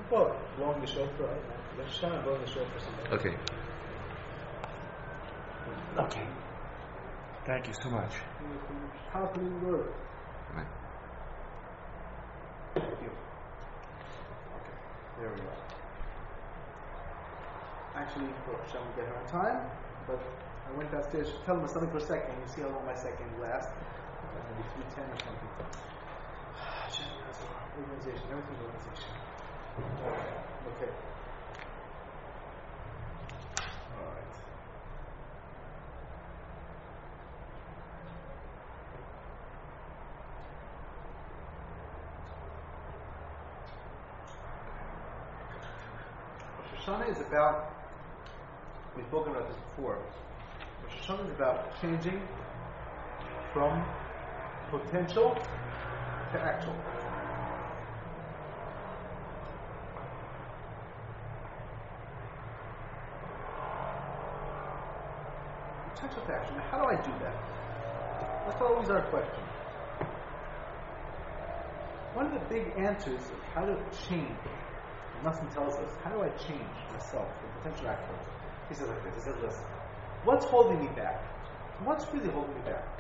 Well, blowing the shofar, right? Rosh Hashanah blowing the shofar something. Okay. Okay. Thank you so much. Confident word. Right. Thank you. Okay, there we go. Actually, Baruch Hashem will get here on time, but I went downstairs to tell him something for a second. You see how long my second lasts? Maybe 3:10 or something. Organization, everything's organization. Okay. Alright. Rosh Hashanah is about, we've spoken about this before, Rosh Hashanah is about changing from potential to actual. Potential to action. Now, how do I do that? That's always our question. One of the big answers of how to change, Nosson tells us, how do I change myself from potential action? He says like this, he says, listen, what's holding me back? What's really holding me back?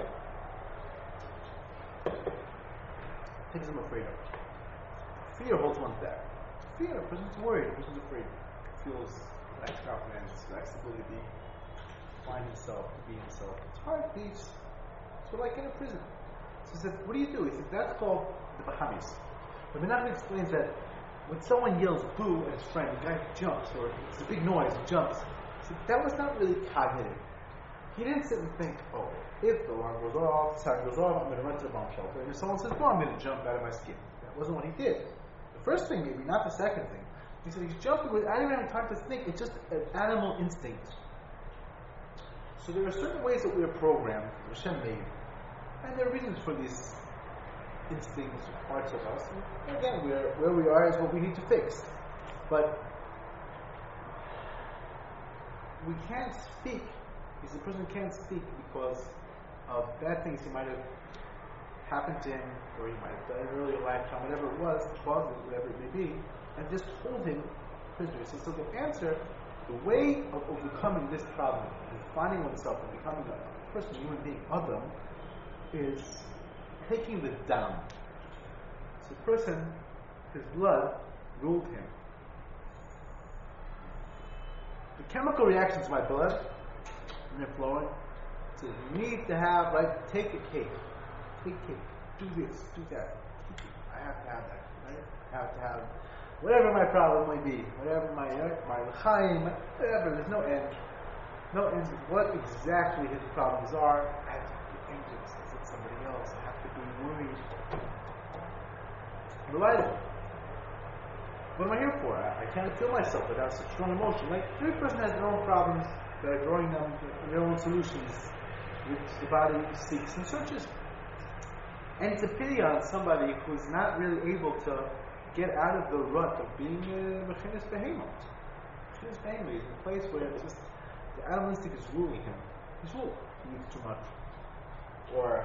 Things I'm afraid of. Fear holds one back. Fear, a person's worried, a person's afraid. Feels lacks confidence, lacks the ability to find himself, to be himself. It's hard, it's sort of like in a prison. So he said, what do you do? He said, that's called the Bahamis. The Menachem explains that when someone yells boo at his friend, the guy jumps, or it's a big noise, he jumps. He said, that was not really cognitive. He didn't sit and think, oh, if the alarm goes off, the siren goes off, I'm going to run to the bomb shelter. And if someone says, no, I'm going to jump out of my skin. That wasn't what he did. The first thing, maybe, not the second thing. He said he's jumping without even having time to think. It's just an animal instinct. So there are certain ways that we are programmed, Hashem made, and there are reasons for these instincts, parts of us. And again, where we are is what we need to fix. But we can't speak, because the person can't speak because of bad things he might have happened to him, or he might have done in an earlier lifetime, whatever it was, whatever it may be, and just hold him prisoner. So the answer, the way of overcoming this problem, and finding oneself and becoming a person, a human being, Adam, is taking the down. So the person, his blood ruled him. The chemical reactions to my blood, when they're flowing, says you need to have, take a cake. Take cake. Do this, do that. I have to have that, right? I have to have whatever my problem may be, whatever my l'chaim, whatever, there's no end. No end to what exactly his problems are. I have to be anxious. Is it somebody else? I have to be worried. Delighted. What am I here for? I can't feel myself without such strong emotion. Every person has their own problems that are drawing them their own solutions, which the body seeks and searches. And it's a pity on somebody who's not really able to get out of the rut of being a Mechinas Behemoth. Mechinas Behemoth is a place where it's just the animal instinct is ruling him. He's ruled. He eats too much. Or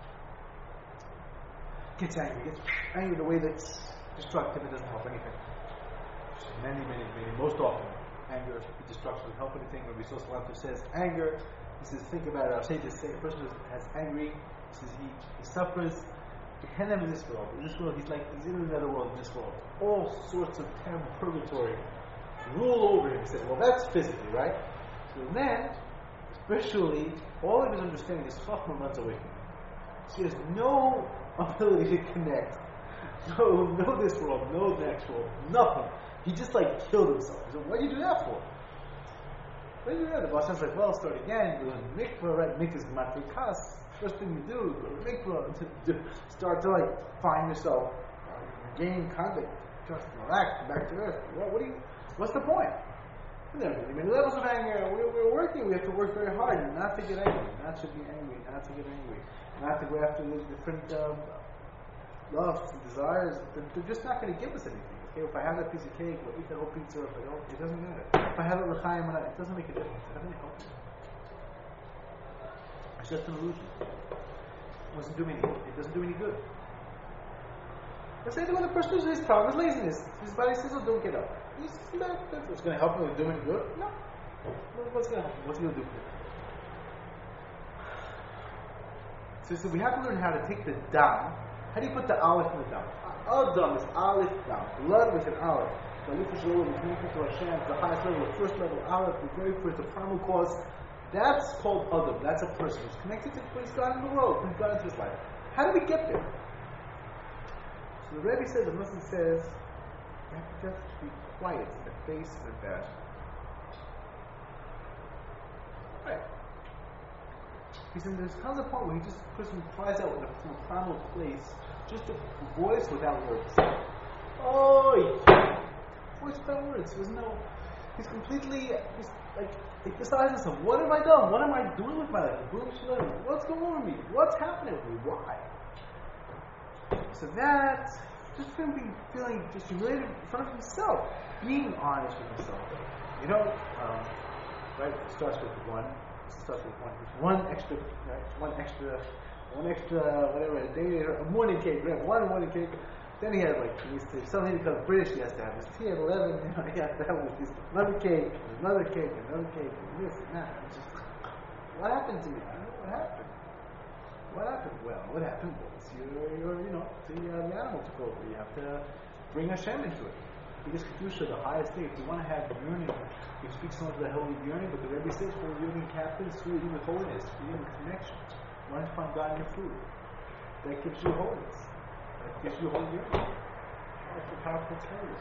gets angry in a way that's destructive and doesn't help anything. Many, most often, anger, destruction doesn't help anything. Rabbi Yisrael Salanter says, anger, he says, think about it, I'll say this, a person who has angry, he says he suffers, Gehenna in this world. In this world, he's in another world in this world. All sorts of terrible purgatory rule over him. He says, well, that's physically, right? So then, spiritually, all of his understanding is Chachma runs away from him. So he has no ability to connect. No this world, no the next world, nothing. He just killed himself. He said, what do you do that for? What do you do that? The boss says well, start again, go to the mikvah, right? Mikvah is matrikas. First thing you do, go to mikvah, start to find yourself, gain contact, just relax, come back to earth. What's the point? There are many levels of anger. We're working. We have to work very hard not to get angry, not to be angry, not to get angry, not to go after these different lusts and desires. They're just not going to give us anything. Okay, if I have that piece of cake, we'll eat that whole pizza. If I don't, it doesn't matter. If I have it l'chaim, it doesn't make a difference. It doesn't help me. It's just an illusion. It doesn't do me any good. The same thing when the person is his problem is laziness. His body says, "Oh, don't get up." He's not. What's going to help him with doing good? No. What's going to help him? What's he going to do for him? So we have to learn how to take the dam. How do you put the aleph in the dam? Adam is aleph dam. Blood with an aleph. The we connect to Hashem, the highest level, the first level, aleph, the very first, the primal cause. That's called Adam. That's a person who's connected to what he's got in the world, who's got into his life. How do we get there? So the Rebbe says, the Muslim says, you have to just be quiet in the face of that. Right. He said there's comes a point where the person cries out from a primal place, just a voice without words. Oi! Voice without words. He's completely, beside himself. What have I done? What am I doing with my life? What's going on with me? What's happening with me? Why? So that, just him feeling just humiliated in front of himself, being honest with himself. Right? It starts with one extra, whatever, a day, a morning cake, right? One morning cake. Then he had something he becomes British, he has to have his tea at 11, he has to have another cake, and this and that. It's just, what happened to me? I don't know what happened. What happened? Well, what happened was the animal took over. You have to bring Hashem into it. Biggest kedusha, the highest thing. If you want to have yearning, you speak so much of the holy yearning, but the Rebbe says for yearning captains, through eating with holiness, eating with connection. You want to find God in your food. That gives you holiness. That gives you holy yearning. That's a powerful carriers.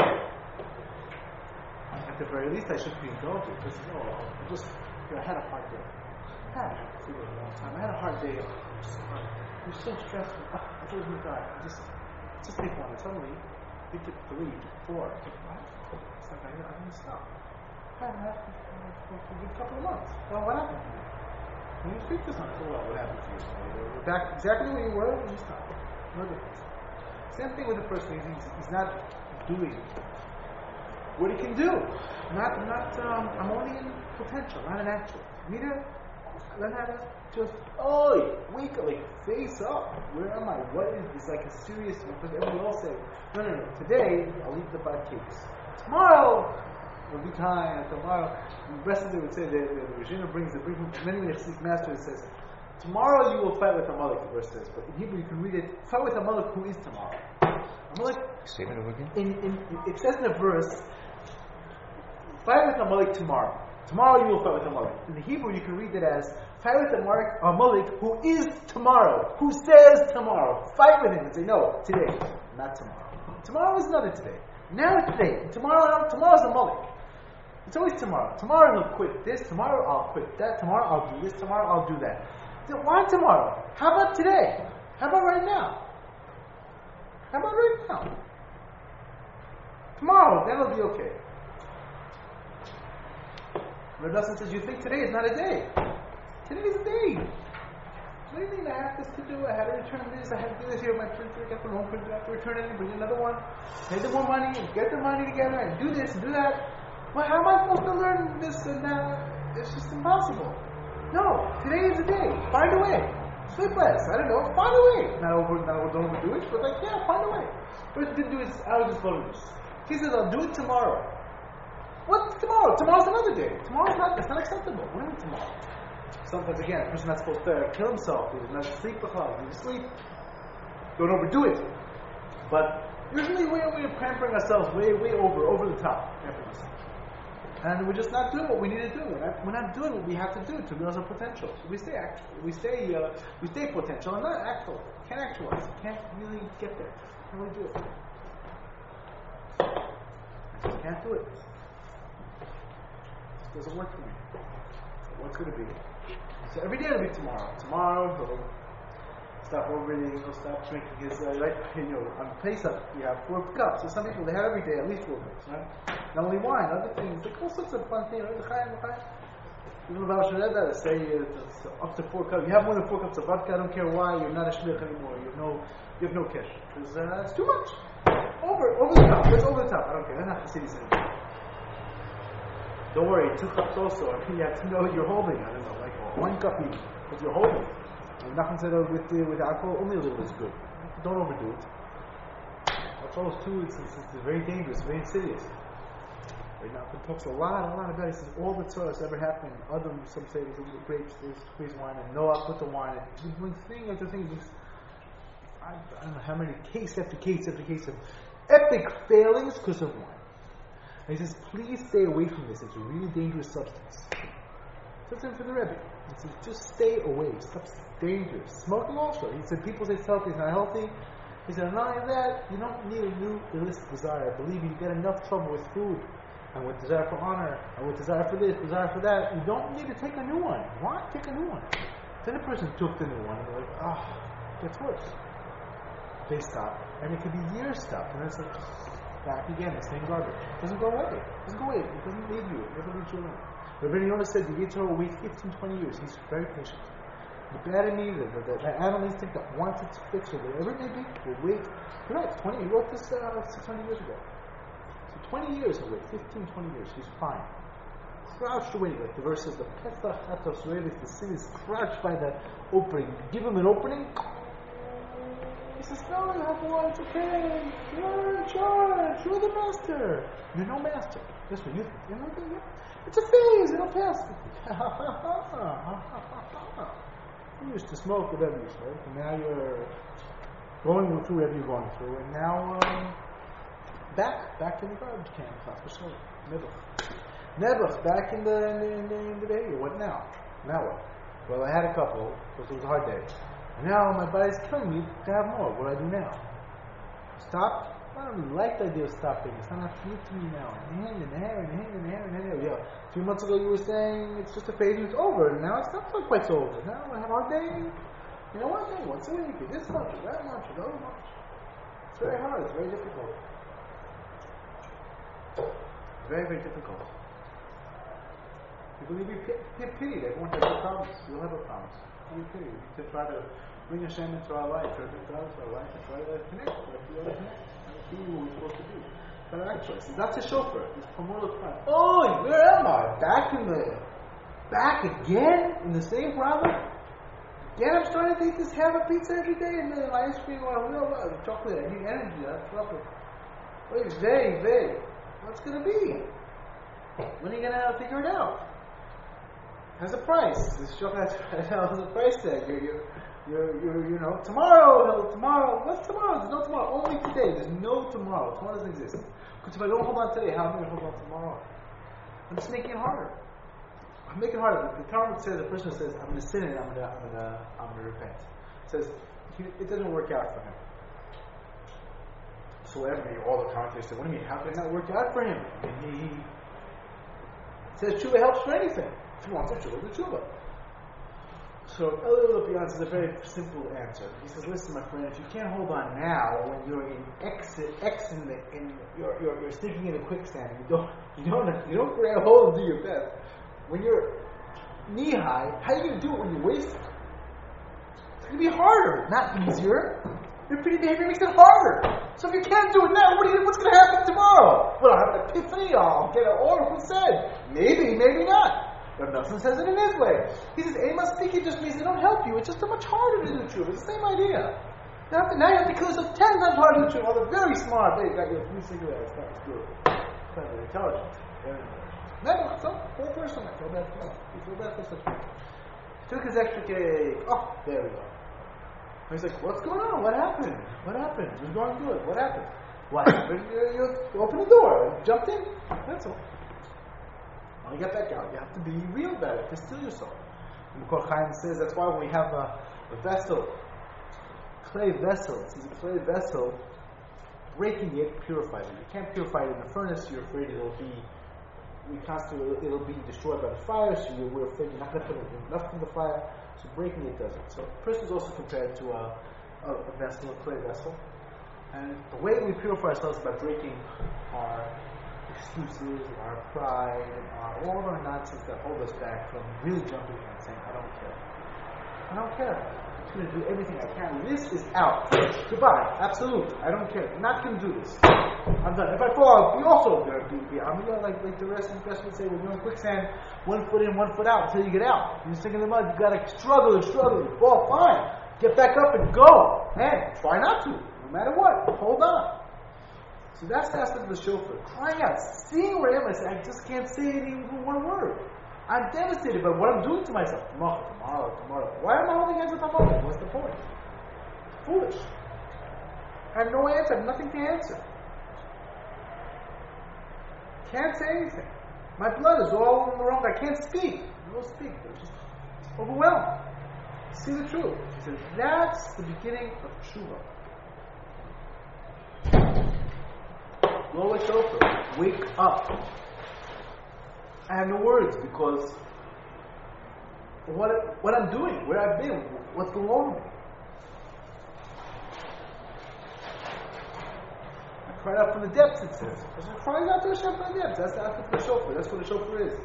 At the very least, I shouldn't be indulgent because I had a hard day. I had a hard day. It was so stressful. I told him, God, just take one. And suddenly, it took 3, 4. I took 5. It's like I didn't stop. I hadn't had for a good couple of months. Well, what happened to me? When you speak this on, what happened to you? You're back exactly where you were when you stopped. No difference. Same thing with the person. He's not doing what he can do. I'm only in potential, not in actual. Learn how to just, wake up, face up. Where am I? What is this? Like a serious, because everyone else say, no. Today, I'll eat the 5 cakes. Tomorrow, will be time. Tomorrow, the rest of them would say, the Regina brings many Hasidic masters says, tomorrow you will fight with Amalek, the verse says. But in Hebrew, you can read it, fight with Amalek, who is tomorrow. Amalek, say that again? It says in the verse, fight with Amalek tomorrow. Tomorrow you will fight with Amalek. In the Hebrew, you can read it as, fight with Amalek, who is tomorrow, who says tomorrow. Fight with him and say, no, today, not tomorrow. Tomorrow is another today. Now it's today. Tomorrow's Amalek. It's always tomorrow. Tomorrow he'll quit this. Tomorrow I'll quit that. Tomorrow I'll do this. Tomorrow I'll do that. Why tomorrow? How about today? How about right now? Tomorrow, then it'll be okay. Rav Nosson says, you think today is not a day. Today is a day. What do you mean I have this to do? I had to return this. I had to do this here with my printer. I got the wrong printer. I have to return it and bring another one. Pay the more money and get the money together and do this and do that. Well, how am I supposed to learn this and that? It's just impossible. No, today is a day. Find a way. Sleep less. I don't know. Find a way. Not don't overdo it, but find a way. What he did do is out of his bonus. He says, I'll do it tomorrow. What's tomorrow? Tomorrow's another day. It's not acceptable. What do you mean tomorrow? Sometimes, again, a person's not supposed to kill himself. He does not sleep. He needs to sleep. Don't overdo it. But usually we're pampering ourselves way over the top. And we're just not doing what we need to do. We're not doing what we have to do to realize our potential. So we stay potential and not actual. Can't actualize. Can't really get there. Can't really do it. Can't do it. It doesn't work for me. What's going to be? So every day will be tomorrow. Tomorrow he'll stop overeating. He'll stop drinking his on Pesach you have 4 cups. So some people they have every day at least 4 cups, right? Not only wine, other things, like all sorts of fun things. Right? Even the Baal Shem Rebbe say it's up to 4 cups. You have more than 4 cups of vodka. I don't care why. You're not a shlich anymore. You have no cash because it's too much. Over the top. It's over the top. I don't care. That's not the city's anymore. Don't worry, 2 cups also. You have to know what you're holding. I don't know, like 1 cup each, what you're holding. Nachman said with alcohol, only a little is good. Don't overdo it. close to it. It's very dangerous, very insidious. Right now, it talks a lot about it. He says all the tzaras ever happened. Adam, some say, was the grapes, there's squeezed wine, and Noah put the wine in. He's doing thing after thing. I don't know how many case after case after case of epic failings because of wine. And he says, please stay away from this. It's a really dangerous substance. That's him for the Rebbe. He says, just stay away. Stuff's dangerous. Smoking also. He said, people say it's healthy, it's not healthy. He said, not only that, you don't need a new illicit desire. Believe me, you get enough trouble with food, and with desire for honor, and with desire for this, desire for that. You don't need to take a new one. Why take a new one? Then a person took the new one, and they're like, it gets worse. They stop, and it could be years stop, and it's like, back again, the same garbage. It doesn't go away. It doesn't go away. It doesn't leave you. It never leaves you alone. Rabbi Yonah said, the Yitzhak will wait 15, 20 years. He's very patient. The bad in me, the animal instinct that wants its fix, or whatever it may be, will wait. Correct, 20. He wrote this 600 years ago. So 20 years he'll wait. 15, 20 years. He's fine. Crouched away, like the verse says, the Pesach Atos Revis, the sin is crouched by the opening. Give him an opening. He says, no, you have one, it's okay. You're in charge. You're the master. You're no master. That's what you think. You know, it's a phase. It'll pass. You used to smoke with Rebbe, right? And now you're going through whatever you're going through. And now, back in the garbage can. Nebuch, back in the behavior. What now? Now what? Well, I had a couple because it was a hard day. And now my body's killing me to have more. What do I do now? Stop? I don't really like the idea of stopping. It's not appealing to me now. Yeah. 2 months ago you were saying it's just a phase and it's over. And now it's not quite so over. Now I have a hard day. You know what? Hey, once a week, this much, that much, that much. It's very hard. It's very difficult. Very, very difficult. People need to be pitied. Everyone has a promise. You'll have a promise. Be pitied. We need to try to bring Hashem into our life, try to bring God into our life, and try to connect. Do what we're supposed to do. Try to actualize. That's a chauffeur. It's Pomodoro time. Oh, where am I? Back again in the same problem? Again, I'm starting to eat this ham and pizza every day, and then ice cream, chocolate. I need energy. That's chocolate. Wait, very. What's going to be? When are you going to figure it out? Has a price. This chocolate has a price tag. You're tomorrow. What's tomorrow? There's no tomorrow. Only today. There's no tomorrow. Tomorrow doesn't exist. Because if I don't hold on today, how am I going to hold on tomorrow? I'm just making it harder. I'm making it harder. The Talmud says, the person says, I'm going to sin and I'm going to repent. It says, it doesn't work out for him. So all the commentators say, what do you mean? How can it not work out for him? I mean, he says tshuva helps for anything. If you want to tshuva, do tshuva. So Elul Lopian is a very simple answer. He says, listen, my friend, if you can't hold on now when you're in you're sticking in a quicksand and you don't grab hold and do your best. When you're knee high, how are you going to do it when you're wasted? It's going to be harder, not easier. Your pretty behavior makes it harder. So if you can't do it now, what's going to happen tomorrow? Well, I'll have an epiphany. I'll get an oracle said. Maybe not. But Nelson says it in his way. He says, Ema speaking just means they don't help you. It's just much harder to do truth. It's the same idea. Now you have to kill yourself 10 times harder to do truth. Oh, they're very smart. They got your 3 cigarettes. That's good. Kind of intelligent. Very intelligent. Never. So, whole person. I feel bad for him. You feel bad for such people. Took his extra cake. Oh, there we go. He's like, what's going on? What happened? It was going good. What happened? You opened the door. You jumped in. That's all. When you get back out, you have to be real about it, to still yourself. And Kol Chaim says that's why when we have a vessel, clay vessel, breaking it purifies it. You can't purify it in the furnace, you're afraid it'll be destroyed by the fire, so we're afraid you're not going to put enough in the fire, so breaking it doesn't. So a person is also compared to a vessel, a clay vessel. And the way we purify ourselves is by breaking our excuses, our pride, and all of our nonsense that hold us back from really jumping in and saying, I don't care. I'm going to do everything I can. This is out. Goodbye. Absolute. I don't care. I'm not going to do this. I'm done. If I fall, we also going to be. I'm like the rest would say, when you're in quicksand, 1 foot in, 1 foot out until you get out. You're sitting in the mud. You got to struggle. You fall. Fine. Get back up and go. And try not to. No matter what. Hold on. So that's the aspect of the shofar. Crying out, seeing where I am, I say, I just can't say even one word. I'm devastated by what I'm doing to myself. Tomorrow. Why am I holding hands with my mother? What's the point? Foolish. I have no answer. I have nothing to answer. Can't say anything. My blood is all in the wrong. I can't speak. I don't speak. I'm just overwhelmed. See the truth. He says, that's the beginning of tshuva. Blow a shofar. Wake up. I have no words because what I'm doing, where I've been, what's going on with me. I cried out from the depths, it says. I was crying out to Hashem from the depths. That's the aspect of the shofar. That's what the shofar is.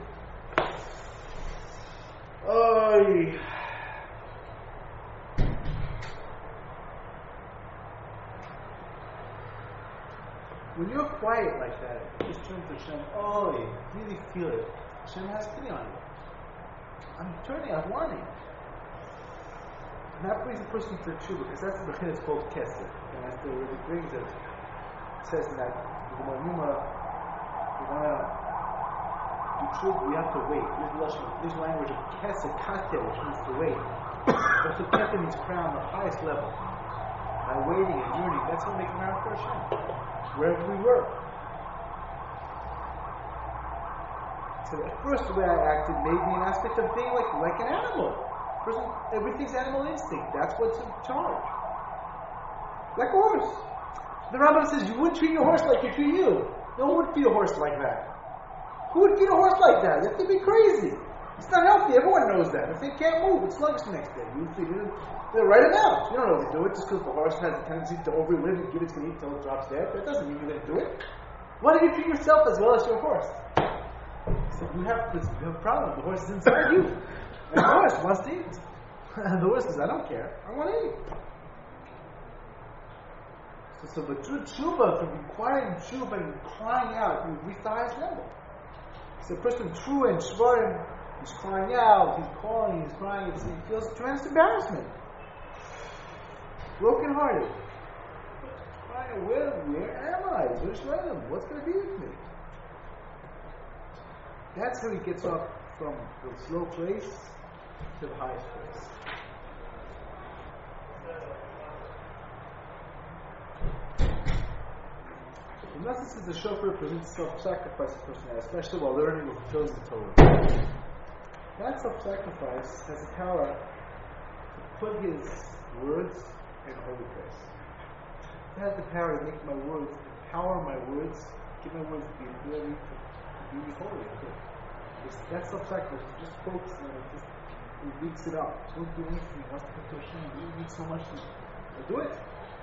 When you're quiet like that, you just turn to Hashem, you really feel it. Hashem has pity on you. I'm warning. And that brings a person to tshuva, because that's the Bechina is called Kesed. And that's the way it brings it. It says in that, we want to do tshuva, we have to wait. This language of Kesed, Kate, which means to wait. Also, Kate means crown, the highest level. By waiting and yearning, that's what makes crown for Hashem. Wherever we were. So at first the way I acted may be an aspect of being like an animal. Everything's animal instinct. That's what's in charge. Like a horse. The Rambam says you wouldn't treat your horse like you treat you. No one would feed a horse like that. Who would feed a horse like that? You have to be crazy. It's not healthy. Everyone knows that. If they can't move, it's sluggish the next day. You feed it. They'll write it out. You don't know to do it just because the horse has a tendency to overlive and give its going to eat until it drops dead. That doesn't mean you're going to do it. Why don't you treat yourself as well as your horse? So you have a problem. The horse is inside you. And the horse wants to eat. And the horse says, I don't care. I want to eat. So the true tshuva, from requiring tshuva and crying out, you reach the highest level. So the person true and shvarim, he's crying out, he's calling, he's crying, he feels tremendous embarrassment. Broken hearted. Where am I? What's going to be with me? That's how he gets up from the low place to the highest place. The message is the shofar presents self-sacrifice a person has, especially while learning or fulfilling the Torah. That self-sacrifice has the power to put his words in a holy place. It has the power to make my words, empower my words, give my words the ability to be holy. That self-sacrifice just focus on it, he weeks it up. He won't do anything. He wants to come to Hashem. He needs so much to do it.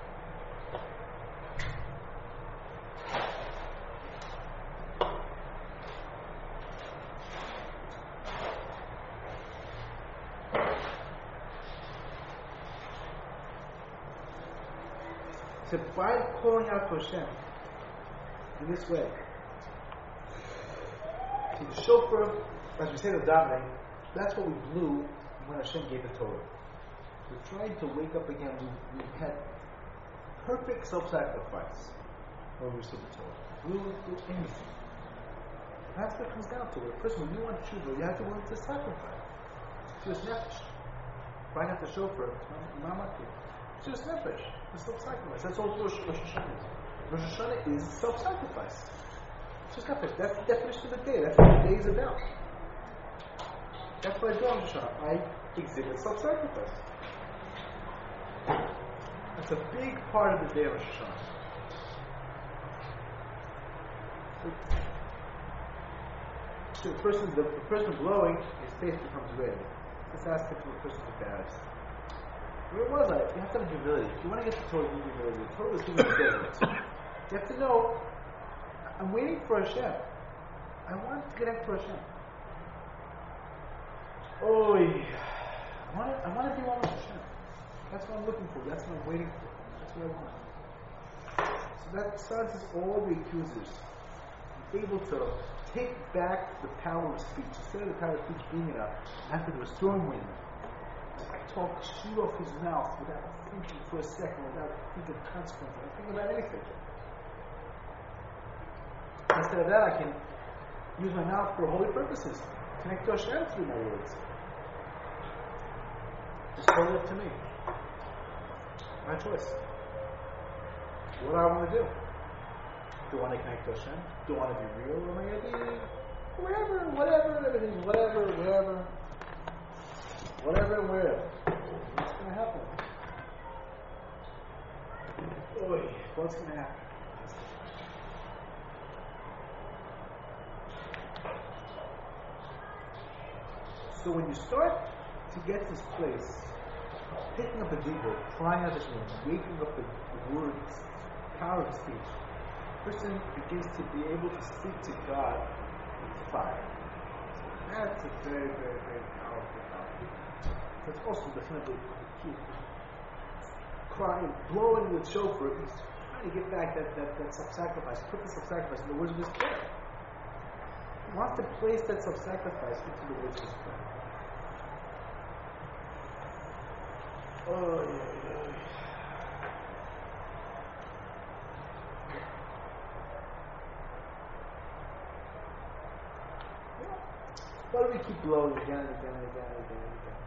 So by calling out to Hashem in this way, so the shofar, as we say in the davening, that's what we blew when Hashem gave the Torah. We're trying to wake up again. We had perfect self-sacrifice when we received the Torah. We will do anything. That's what it comes down to. A person, when you want tshuva, you have to want to sacrifice. It's just nefesh. Crying out the shofar, it's just nefesh. It's self-sacrifice. That's all Rosh Hashanah is. Rosh Hashanah is self-sacrifice. It's just nefesh. That's the definition of the day. That's what the day is about. That's what I do on Rosh Hashanah. I exhibit self-sacrifice. That's a big part of the day of Rosh Hashanah. So the person blowing, his face becomes red. This aspect of the person's embarrassed. Where was I? You have to have humility. If you want to get the Torah, you need humility. The Torah is human deliverance. You have to know, I'm waiting for Hashem. I want to connect to Hashem. I want to be one with Hashem. That's what I'm looking for. That's what I'm waiting for. That's what I want. So that silences all the accusers. He's able to take back the power of speech. Instead of the power of speech being enough, after the storm wind, I talk, shoot off his mouth without thinking for a second, without thinking of consequences, without thinking about anything. Instead of that, I can use my mouth for holy purposes. Connect to Hashem through my words. It's totally up to me. My choice. What do I want to do? Do I want to connect to Hashem? Do I want to be real? Or am I going to be whatever, everything's whatever. Whatever and wherever. What's going to happen? What's going to happen? So when you start to get this place, picking up a deeper, trying out this word, waking up the words, power of speech, person begins to be able to speak to God with fire. That's a very, very, very powerful power. That's also the kind of the key. Crying, blowing with shofar, he's trying to get back that self-sacrifice, put the self-sacrifice in the words of his prayer. He wants to place that self-sacrifice into the words of his prayer. Why do we keep blowing again and again and again and again and again?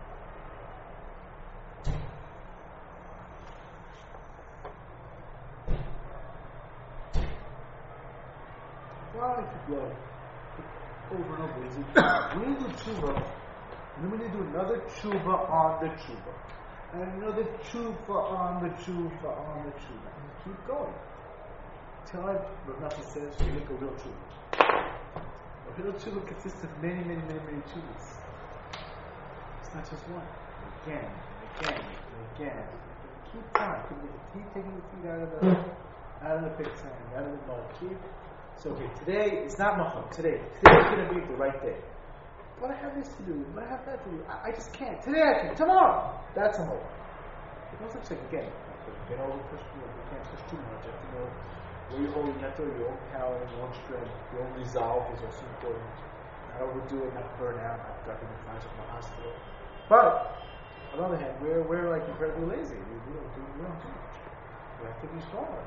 Why do we keep blowing? Over and over. We need to do tshuva, and then we need to do another tshuva on the tshuva. And another tshuva on the tshuva on the tshuva. And keep going. Till Rav Nachman says you make a real tshuva. A real tshuva consists of many tshuvas. It's not just one. Again and again and again. Keep trying. Keep taking the feet out of the quicksand, out of the mud. So okay, today it's not Macham. Today's going to be the right day. But I have this to do. But I have that to do. I just can't. Today I can. Tomorrow. That's a whole. There's no such thing again. Get over push. You can't push too much. You have to know where you're holding that your own power, your own strength, your own resolve is also important. Not overdo it, not burn out, not ducking the flies from the hospital. But on the other hand, we're like incredibly lazy. We don't do much. We have to be stronger.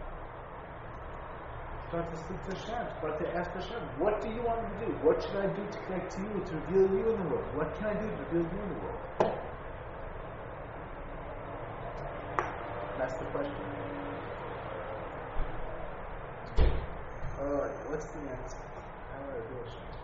Start to speak to Hashem. Start to ask Hashem, what do you want me to do? What should I do to connect to you, to reveal you in the world? What can I do to reveal you in the world? That's the question. Alright, what's the answer? How do I do it?